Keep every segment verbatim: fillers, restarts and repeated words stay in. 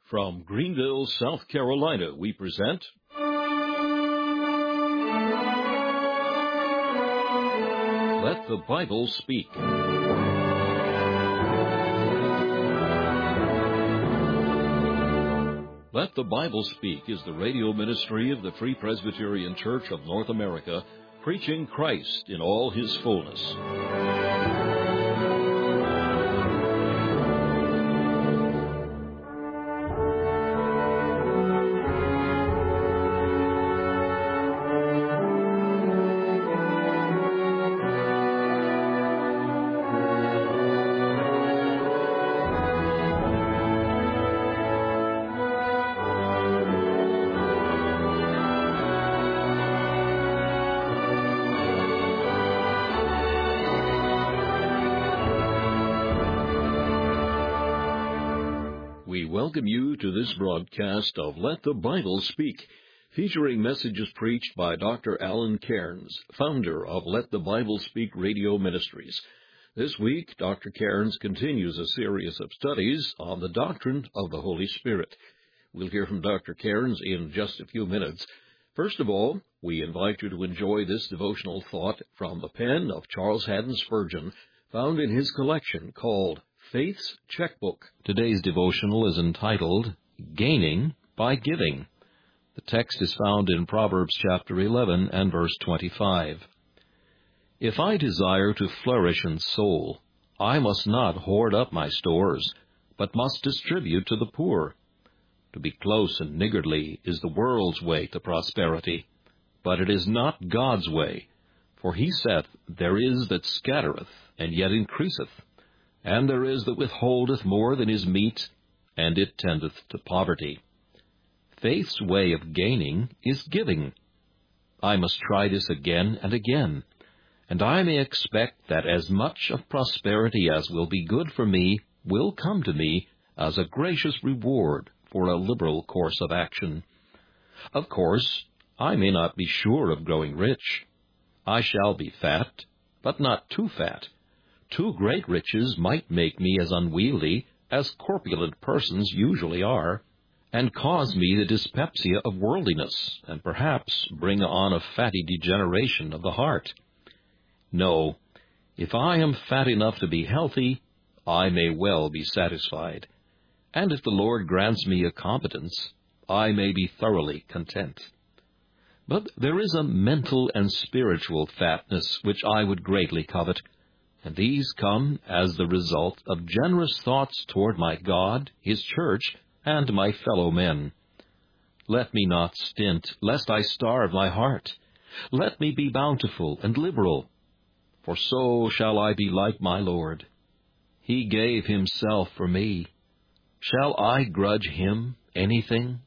From Greenville, South Carolina, we present Let the Bible Speak. Let the Bible Speak is the radio ministry of the Free Presbyterian Church of North America, preaching Christ in all His fullness. We welcome you to this broadcast of Let the Bible Speak, featuring messages preached by Doctor Alan Cairns, founder of Let the Bible Speak Radio Ministries. This week, Doctor Cairns continues a series of studies on the doctrine of the Holy Spirit. We'll hear from Doctor Cairns in just a few minutes. First of all, we invite you to enjoy this devotional thought from the pen of Charles Haddon Spurgeon, found in his collection called Faith's Checkbook. Today's devotional is entitled, Gaining by Giving. The text is found in Proverbs chapter eleven and verse twenty-five. If I desire to flourish in soul, I must not hoard up my stores, but must distribute to the poor. To be close and niggardly is the world's way to prosperity, but it is not God's way. For he saith, There is that scattereth, and yet increaseth, and there is that withholdeth more than is meet, and it tendeth to poverty. Faith's way of gaining is giving. I must try this again and again, and I may expect that as much of prosperity as will be good for me will come to me as a gracious reward for a liberal course of action. Of course, I may not be sure of growing rich. I shall be fat, but not too fat. Too great riches might make me as unwieldy as corpulent persons usually are, and cause me the dyspepsia of worldliness, and perhaps bring on a fatty degeneration of the heart. No, if I am fat enough to be healthy, I may well be satisfied, and if the Lord grants me a competence, I may be thoroughly content. But there is a mental and spiritual fatness which I would greatly covet, and these come as the result of generous thoughts toward my God, His church, and my fellow men. Let me not stint, lest I starve my heart. Let me be bountiful and liberal, for so shall I be like my Lord. He gave Himself for me. Shall I grudge Him anything?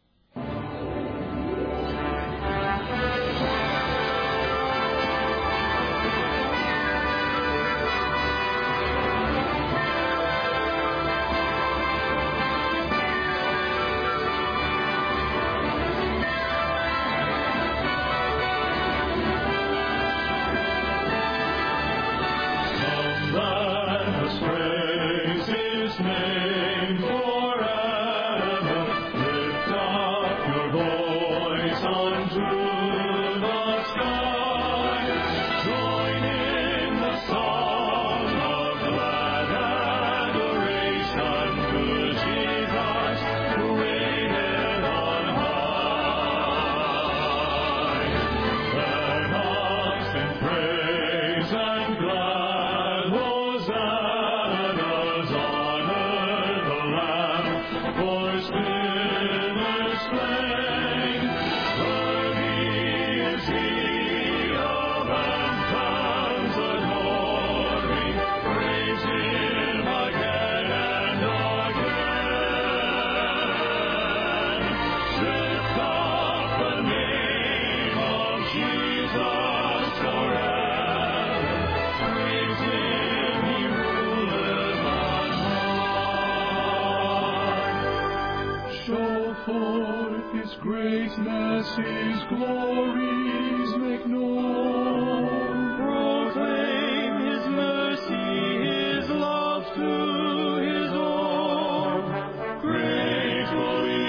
Forth His greatness, His glories make known. Proclaim His mercy, His love to His own. Grateful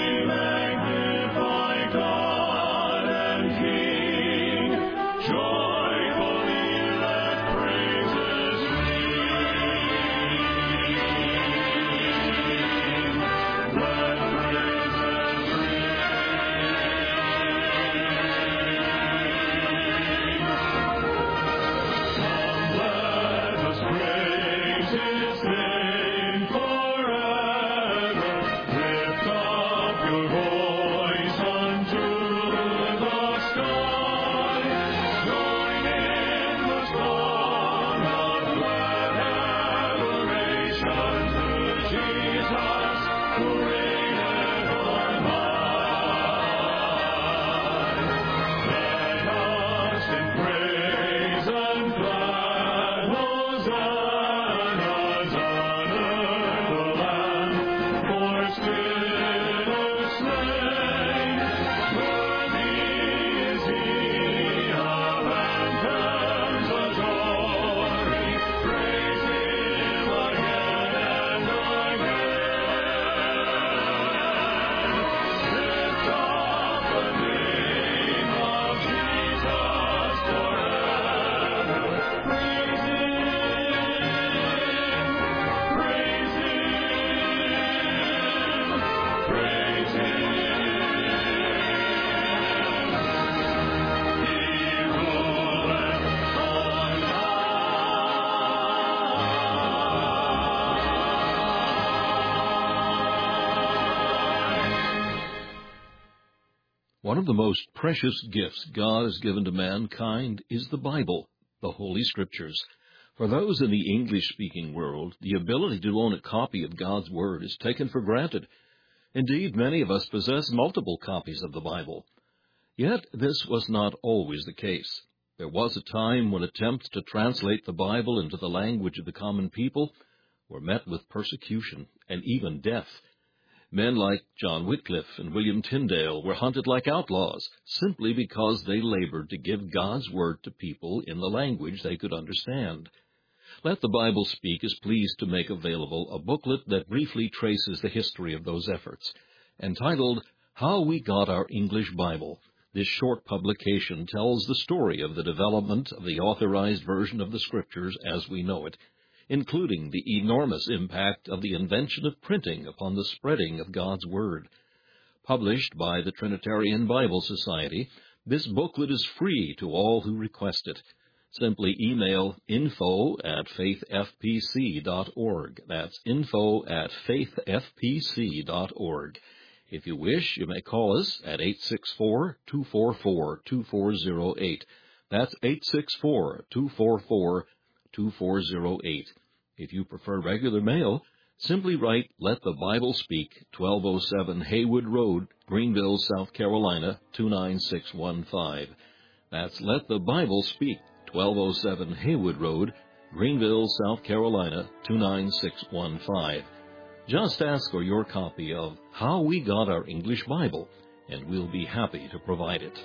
One of the most precious gifts God has given to mankind is the Bible, the Holy Scriptures. For those in the English-speaking world, the ability to own a copy of God's Word is taken for granted. Indeed, many of us possess multiple copies of the Bible. Yet this was not always the case. There was a time when attempts to translate the Bible into the language of the common people were met with persecution and even death. Men like John Wycliffe and William Tyndale were hunted like outlaws simply because they labored to give God's Word to people in the language they could understand. Let the Bible Speak is pleased to make available a booklet that briefly traces the history of those efforts. Entitled, How We Got Our English Bible, this short publication tells the story of the development of the authorized version of the Scriptures as we know it, including the enormous impact of the invention of printing upon the spreading of God's Word. Published by the Trinitarian Bible Society, this booklet is free to all who request it. Simply email info at faith f p c dot org. That's info at faith f p c dot org. If you wish, you may call us at eight six four, two four four, two four zero eight. That's eight six four, two four four, two four zero eight. If you prefer regular mail, simply write Let the Bible Speak, twelve oh seven Haywood Road, Greenville, South Carolina, two nine six one five. That's Let the Bible Speak, twelve oh seven Haywood Road, Greenville, South Carolina, two nine six one five. Just ask for your copy of How We Got Our English Bible, and we'll be happy to provide it.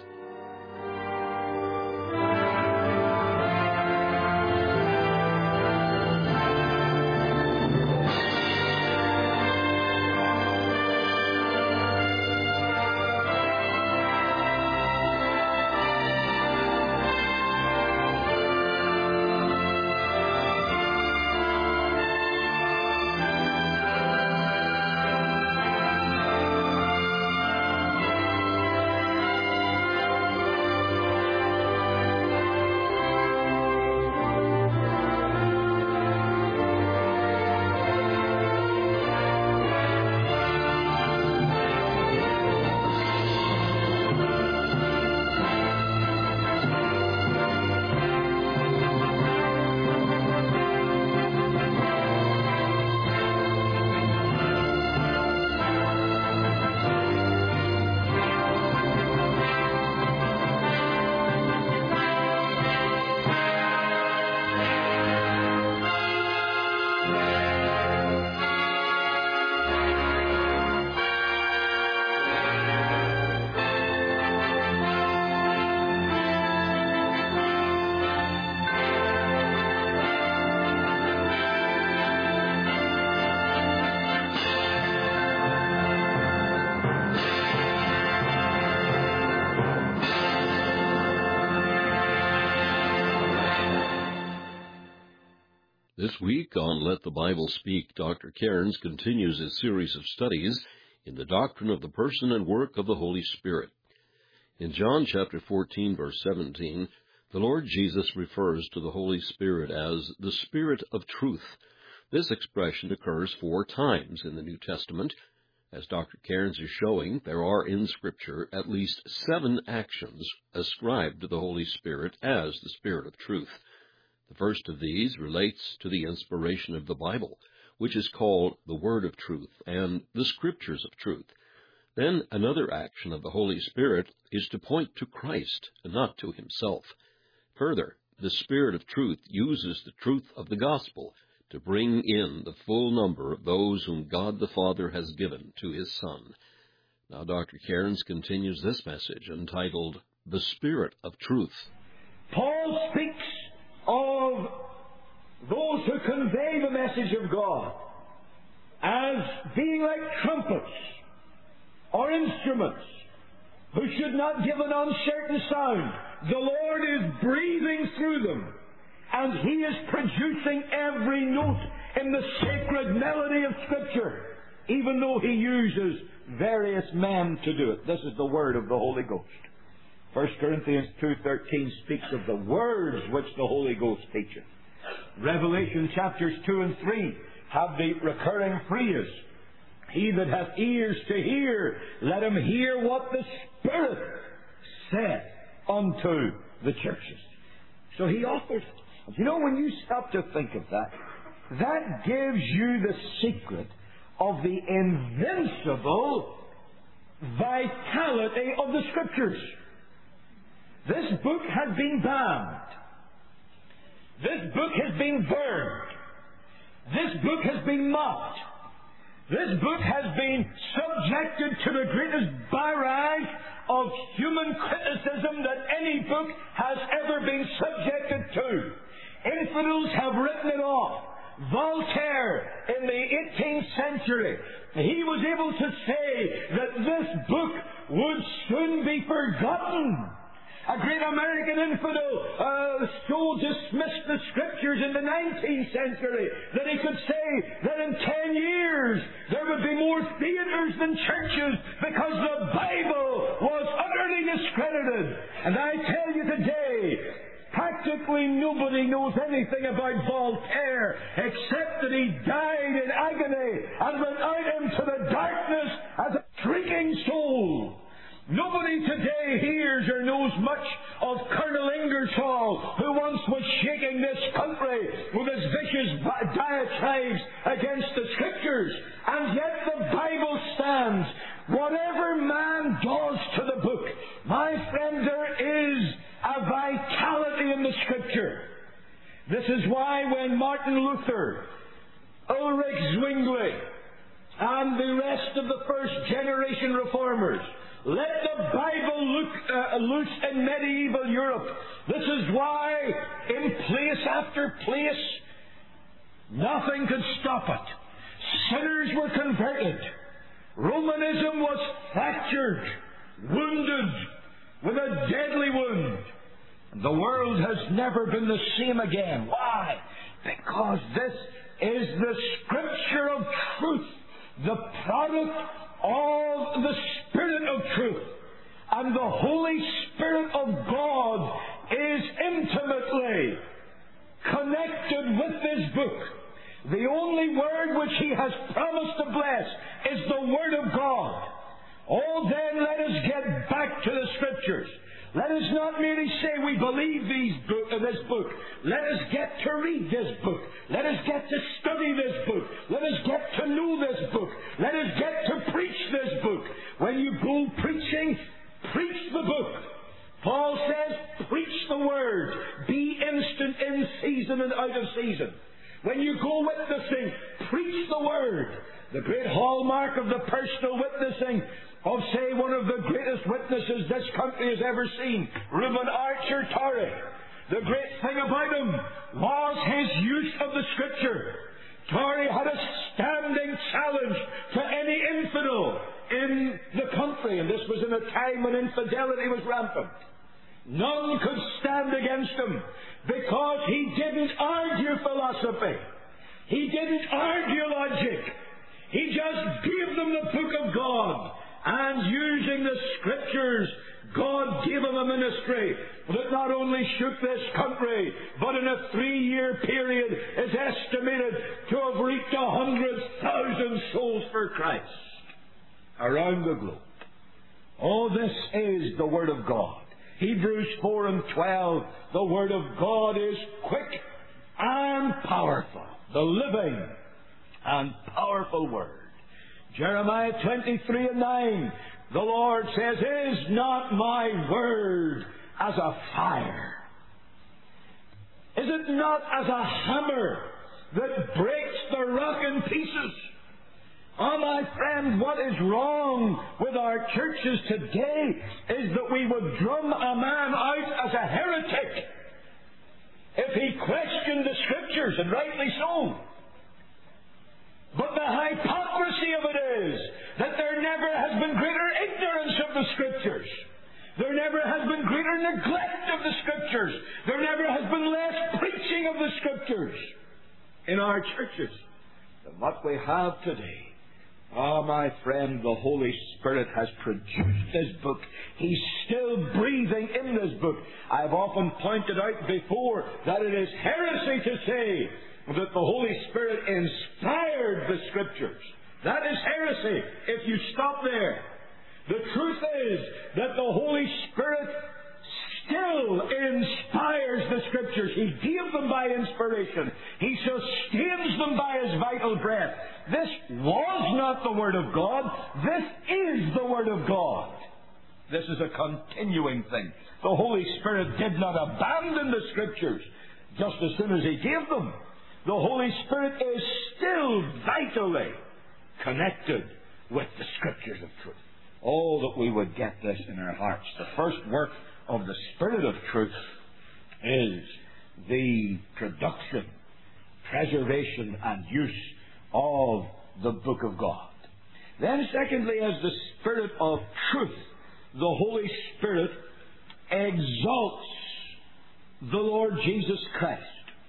This week on Let the Bible Speak, Doctor Cairns continues his series of studies in the doctrine of the person and work of the Holy Spirit. In John chapter fourteen, verse seventeen, the Lord Jesus refers to the Holy Spirit as the Spirit of Truth. This expression occurs four times in the New Testament. As Doctor Cairns is showing, there are in Scripture at least seven actions ascribed to the Holy Spirit as the Spirit of Truth. The first of these relates to the inspiration of the Bible, which is called the Word of Truth and the Scriptures of Truth. Then another action of the Holy Spirit is to point to Christ and not to himself. Further, the Spirit of Truth uses the truth of the gospel to bring in the full number of those whom God the Father has given to his Son. Now Doctor Cairns continues this message entitled, The Spirit of Truth. Paul speaks of those who convey the message of God as being like trumpets or instruments who should not give an uncertain sound. The Lord is breathing through them, and he is producing every note in the sacred melody of Scripture, even though he uses various men to do it. This is the word of the Holy Ghost. First Corinthians two thirteen speaks of the words which the Holy Ghost teacheth. Revelation chapters two and three have the recurring phrase, He that hath ears to hear, let him hear what the Spirit saith unto the churches. So he offers it. You know, when you stop to think of that, that gives you the secret of the invincible vitality of the Scriptures. This book has been bound. This book has been burned. This book has been mocked. This book has been subjected to the greatest barrage of human criticism that any book has ever been subjected to. Infidels have written it off. Voltaire, in the eighteenth century, he was able to say that this book would soon be forgotten. A great American infidel uh, so dismissed the Scriptures in the nineteenth century that he could say that in ten years there would be more theaters than churches because the Bible was utterly discredited. And I tell you today, practically nobody knows anything about Voltaire except that he died in agony and went out into the darkness as a shrieking soul. Nobody today hears or knows much of Colonel Ingersoll, who once was shaking this country with his vicious diatribes against the Scriptures. And yet the Bible stands. Whatever man does to the book, my friend, there is a vitality in the Scripture. This is why when Martin Luther, Ulrich Zwingli, and the rest of the first generation reformers let the Bible look, uh, loose in medieval Europe, this is why in place after place nothing could stop it. Sinners were converted. Romanism was fractured, wounded with a deadly wound. The world has never been the same again. Why? Because this is the Scripture of truth, the product of the Spirit of truth. And the Holy Spirit of God is intimately connected with this book. The only word which He has promised to bless is the Word of God. Oh, then let us get back to the Scriptures. Let us not merely say we believe these book, uh, this book. Let us get to read this book. Let us get to study this book. Let us get to know this book. Let us get to preach this book. When you go preaching, preach the book. Paul says, preach the Word. Be instant in season and out of season. When you go witnessing, preach the Word. The great hallmark of the personal witnessing of, say, one of the greatest witnesses this country has ever seen, Reuben Archer Torrey. The great thing about him was his use of the Scripture. Torrey had a standing challenge to any infidel in the country, and this was in a time when infidelity was rampant. None could stand against him because he didn't argue philosophy. He didn't argue logic. He just gave them the book of God. And using the Scriptures, God gave him a ministry that not only shook this country, but in a three-year period is estimated to have reached a hundred thousand souls for Christ around the globe. All this is the Word of God. Hebrews four and twelve, the Word of God is quick and powerful, the living and powerful Word. Jeremiah twenty-three and nine, the Lord says, is not my word as a fire? Is it not as a hammer that breaks the rock in pieces? Oh, my friend, what is wrong with our churches today is that we would drum a man out as a heretic if he questioned the Scriptures, and rightly so. But the hypocrisy of it is that there never has been greater ignorance of the Scriptures. There never has been greater neglect of the Scriptures. There never has been less preaching of the Scriptures in our churches than what we have today. Ah, oh, my friend, the Holy Spirit has produced this book. He's still breathing in this book. I've often pointed out before that it is heresy to say that the Holy Spirit inspired the Scriptures. That is heresy if you stop there. The truth is that the Holy Spirit still inspires the Scriptures. He gave them by inspiration. He sustains them by His vital breath. This was not the Word of God. This is the Word of God. This is a continuing thing. The Holy Spirit did not abandon the Scriptures just as soon as He gave them. The Holy Spirit is still vitally connected with the Scriptures of truth. Oh, that we would get this in our hearts. The first work of the Spirit of truth is the production, preservation, and use of the Book of God. Then secondly, as the Spirit of truth, the Holy Spirit exalts the Lord Jesus Christ.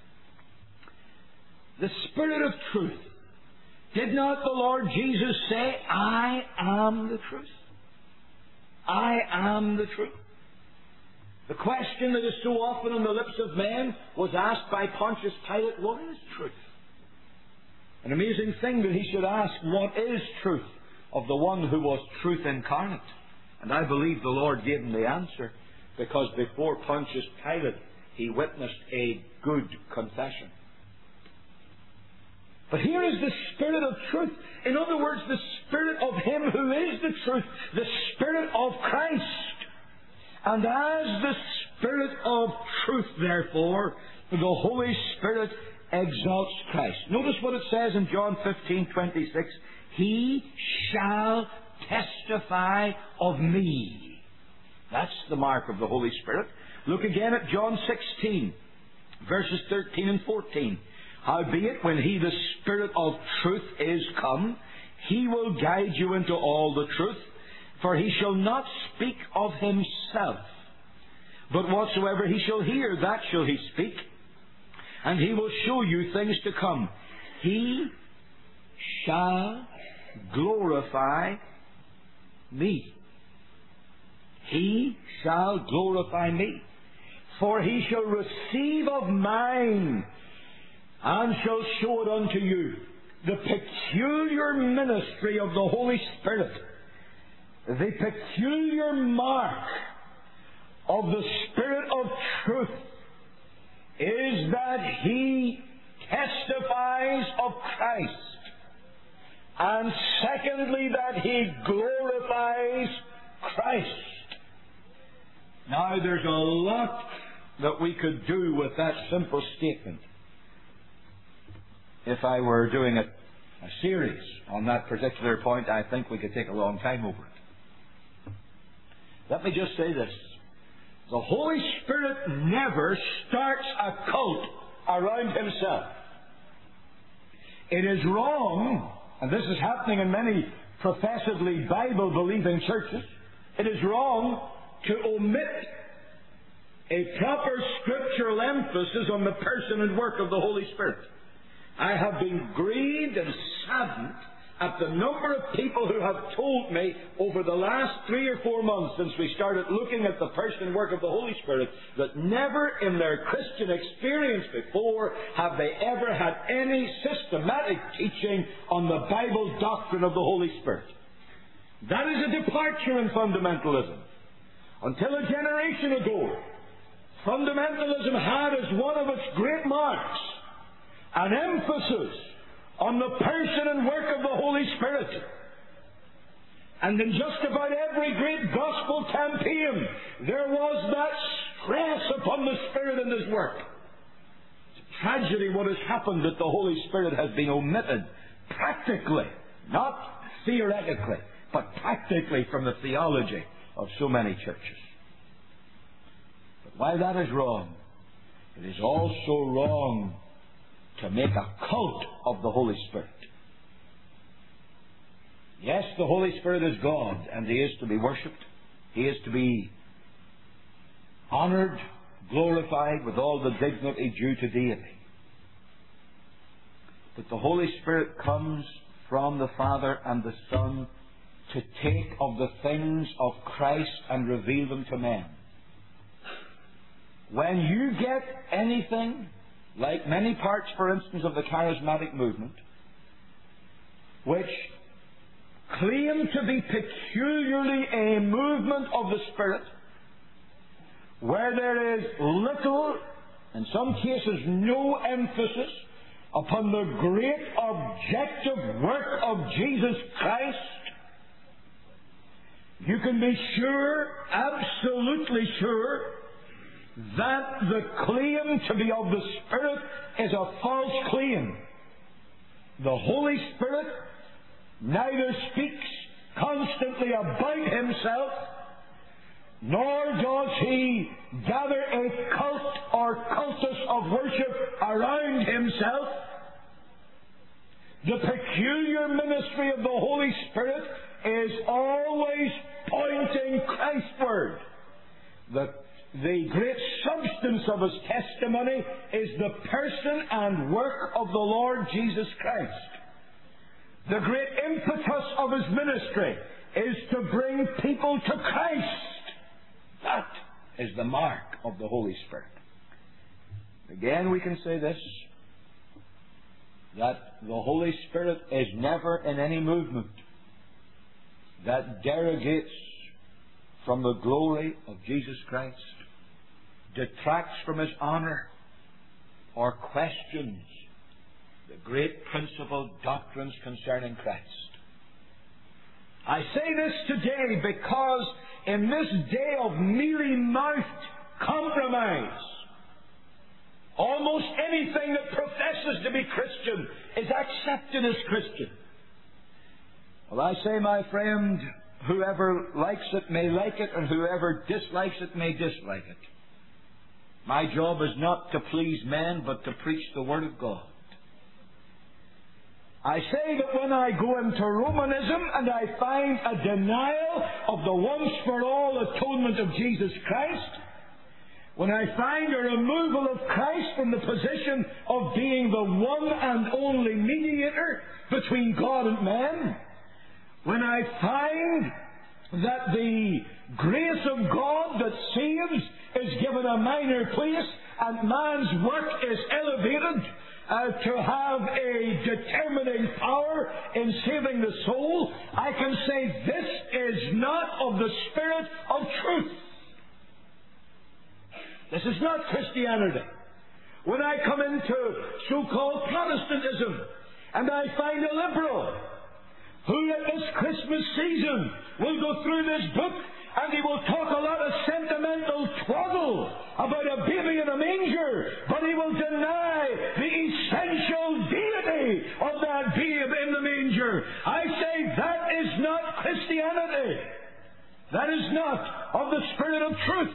The Spirit of truth. Did not the Lord Jesus say, I am the truth? I am the truth. The question that is so often on the lips of men was asked by Pontius Pilate, what is truth? An amazing thing that he should ask, what is truth, of the one who was truth incarnate? And I believe the Lord gave him the answer, because before Pontius Pilate he witnessed a good confession. But here is the Spirit of truth. In other words, the Spirit of Him who is the truth, the Spirit of Christ. And as the Spirit of truth, therefore, the Holy Spirit exalts Christ. Notice what it says in John fifteen twenty-six. He shall testify of me. That's the mark of the Holy Spirit. Look again at John sixteen, verses thirteen and fourteen. Howbeit, when He, the Spirit of truth, is come, He will guide you into all the truth. For He shall not speak of Himself, but whatsoever He shall hear, that shall He speak. And He will show you things to come. He shall glorify me. He shall glorify me. For He shall receive of mine, and shall show it unto you. The peculiar ministry of the Holy Spirit, the peculiar mark of the Spirit of truth, is that He testifies of Christ, and secondly, that He glorifies Christ. Now, there's a lot that we could do with that simple statement. If I were doing a, a series on that particular point, I think we could take a long time over it. Let me just say this. The Holy Spirit never starts a cult around Himself. It is wrong, and this is happening in many professedly Bible-believing churches, it is wrong to omit a proper scriptural emphasis on the person and work of the Holy Spirit. I have been grieved and saddened at the number of people who have told me over the last three or four months since we started looking at the person and work of the Holy Spirit that never in their Christian experience before have they ever had any systematic teaching on the Bible doctrine of the Holy Spirit. That is a departure in fundamentalism. Until a generation ago, fundamentalism had as one of its great marks an emphasis on the person and work of the Holy Spirit. And in just about every great gospel campaign, there was that stress upon the Spirit and His work. It's a tragedy what has happened, that the Holy Spirit has been omitted practically, not theoretically, but practically from the theology of so many churches. But while that is wrong, it is also wrong to make a cult of the Holy Spirit. Yes, the Holy Spirit is God, and He is to be worshipped. He is to be honored, glorified with all the dignity due to deity. But the Holy Spirit comes from the Father and the Son to take of the things of Christ and reveal them to men. When you get anything, like many parts, for instance, of the charismatic movement, which claim to be peculiarly a movement of the Spirit, where there is little, in some cases no emphasis upon the great objective work of Jesus Christ, you can be sure, absolutely sure, that the claim to be of the Spirit is a false claim. The Holy Spirit neither speaks constantly about Himself, nor does He gather a cult or cultus of worship around Himself. The peculiar ministry of the Holy Spirit is always pointing Christward. The, the great substance of His testimony is the person and work of the Lord Jesus Christ. The great impetus of His ministry is to bring people to Christ. That is the mark of the Holy Spirit. Again, we can say this, that the Holy Spirit is never in any movement that derogates from the glory of Jesus Christ, detracts from His honor, or questions the great principal doctrines concerning Christ. I say this today because in this day of mealy-mouthed compromise, almost anything that professes to be Christian is accepted as Christian. Well, I say, my friend, whoever likes it may like it, and whoever dislikes it may dislike it. My job is not to please men, but to preach the Word of God. I say that when I go into Romanism and I find a denial of the once-for-all atonement of Jesus Christ, when I find a removal of Christ from the position of being the one and only mediator between God and man, when I find that the grace of God that saves is given a minor place and man's work is elevated uh, to have a determining power in saving the soul, I can say this is not of the Spirit of truth. This is not Christianity. When I come into so-called Protestantism and I find a liberal who at this Christmas season will go through this book and he will talk a lot of sentimental twaddle about a baby in a manger, but he will deny the essential deity of that babe in the manger. I say that is not Christianity. That is not of the Spirit of truth.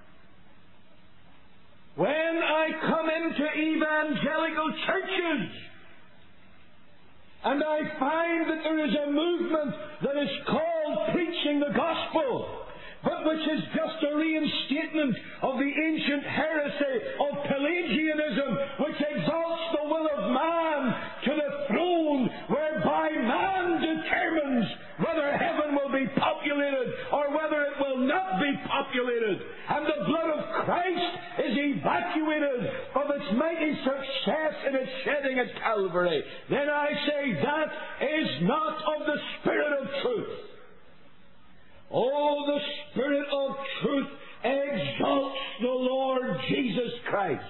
When I come into evangelical churches and I find that there is a movement that is called preaching the gospel, but which is just a reinstatement of the ancient heresy of Pelagianism, which exalts the will of man to the throne, whereby man determines whether heaven will be populated or whether it will not be populated, and the blood of Christ is evacuated of its mighty success in its shedding at Calvary, then I say that is not of the Spirit of truth. Oh, the Spirit of truth exalts the Lord Jesus Christ.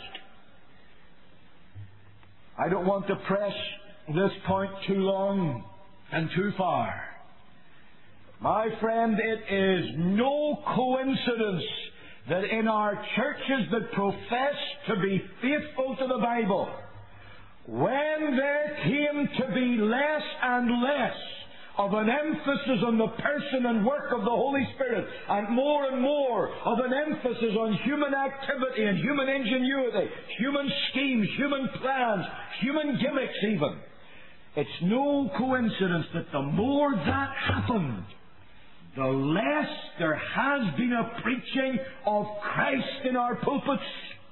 I don't want to press this point too long and too far. My friend, it is no coincidence that in our churches that profess to be faithful to the Bible, when there came to be less and less of an emphasis on the person and work of the Holy Spirit, and more and more of an emphasis on human activity and human ingenuity, human schemes, human plans, human gimmicks even, it's no coincidence that the more that happened, the less there has been a preaching of Christ in our pulpits.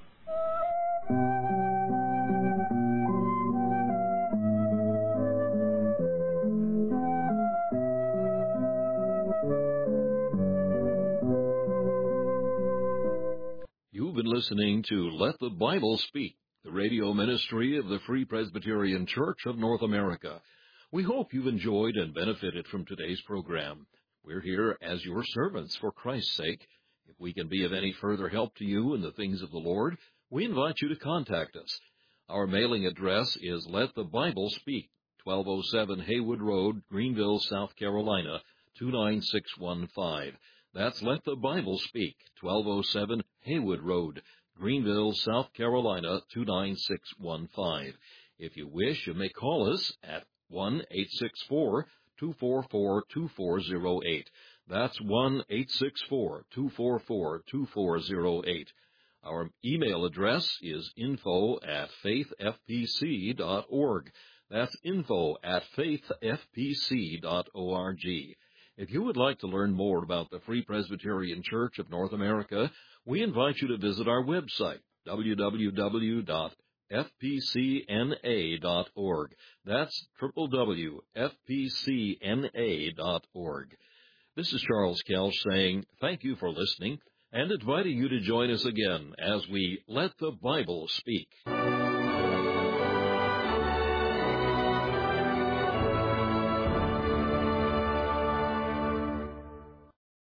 You've been listening to Let the Bible Speak, the radio ministry of the Free Presbyterian Church of North America. We hope you've enjoyed and benefited from today's program. We're here as your servants for Christ's sake. If we can be of any further help to you in the things of the Lord, we invite you to contact us. Our mailing address is Let the Bible Speak, twelve oh seven Haywood Road, Greenville, South Carolina, two nine six one five. That's Let the Bible Speak, twelve oh seven Haywood Road, Greenville, South Carolina, two nine six one five. If you wish, you may call us at one eight six four, two four four, two four zero eight. That's one eight six four, two four four, two four zero eight. Our email address is info at faith f p c dot org. That's info at faith f p c dot org. If you would like to learn more about the Free Presbyterian Church of North America, we invite you to visit our website, w w w dot f p c n a dot org. That's w w w dot f p c n a dot org. This is Charles Kelch saying thank you for listening and inviting you to join us again as we Let the Bible Speak.